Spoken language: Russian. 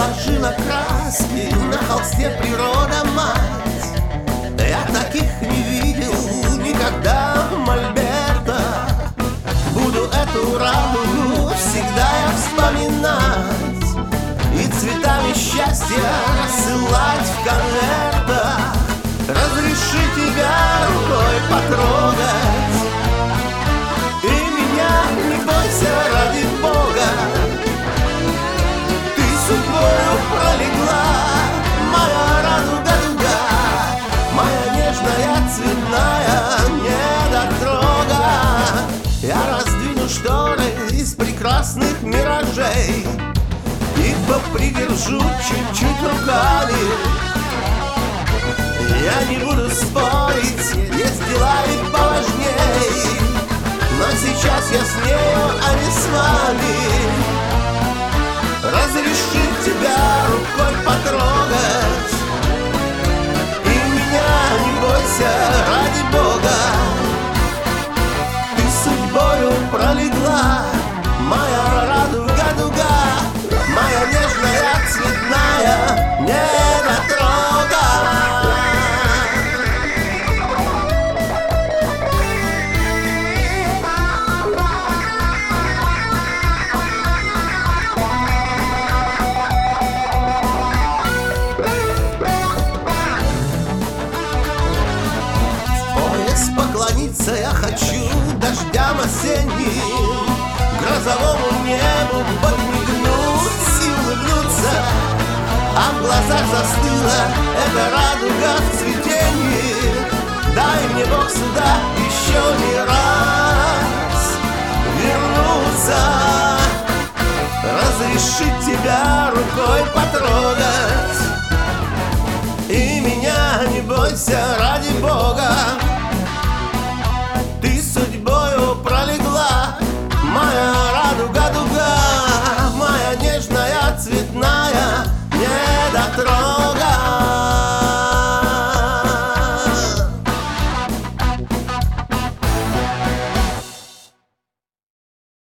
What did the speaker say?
наложила краски на холсте природа мать. Я таких не видел никогда в мольберта. Буду эту радугу всегда я вспоминать и цветами счастья рассылать в конвертах. Разреши тебя рукой потрогать, и меня не бойся ради Бога. Ты судьбою пролегла, моя радуга-дуга, моя нежная цветная недотрога. Я раздвину шторы из прекрасных миражей и попридержу чуть-чуть руками. Я не буду спорить, есть дела и поважней, но сейчас я с нею, а не с вами. Разреши тебя рукой потрогать, и меня не бойся ради Бога. Ты судьбою пролегла, моя радуга-дуга, моя нежная цветная недотрога. Поклониться я хочу дождям осенним, грозовому небу подмигнуть и улыбнуться, а в глазах застыла эта радуга в цветении. Дай мне Бог сюда еще не раз вернуться. Разрешить тебя рукой потрогать, и меня не бойся ради Бога.